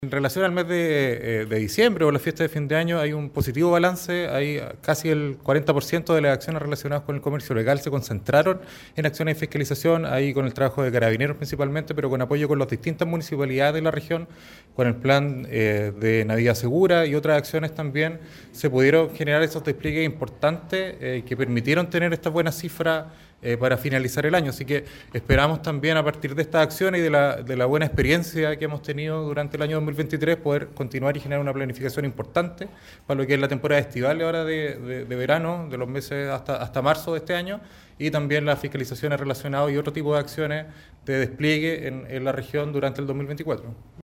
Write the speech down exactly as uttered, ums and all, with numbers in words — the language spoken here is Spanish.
En relación al mes de, eh, de diciembre o la fiesta de fin de año hay un positivo balance, hay casi el cuarenta por ciento de las acciones relacionadas con el comercio legal se concentraron en acciones de fiscalización, ahí con el trabajo de carabineros principalmente, pero con apoyo con las distintas municipalidades de la región, con el plan eh, de Navidad Segura y otras acciones también, se pudieron generar esos despliegues importantes eh, que permitieron tener estas buenas cifras Eh, para finalizar el año. Así que esperamos también a partir de estas acciones y de la, de la buena experiencia que hemos tenido durante el año dos mil veintitrés poder continuar y generar una planificación importante para lo que es la temporada estival ahora de, de, de verano, de los meses hasta, hasta marzo de este año, y también las fiscalizaciones relacionadas y otro tipo de acciones de despliegue en, en la región durante el dos mil veinticuatro.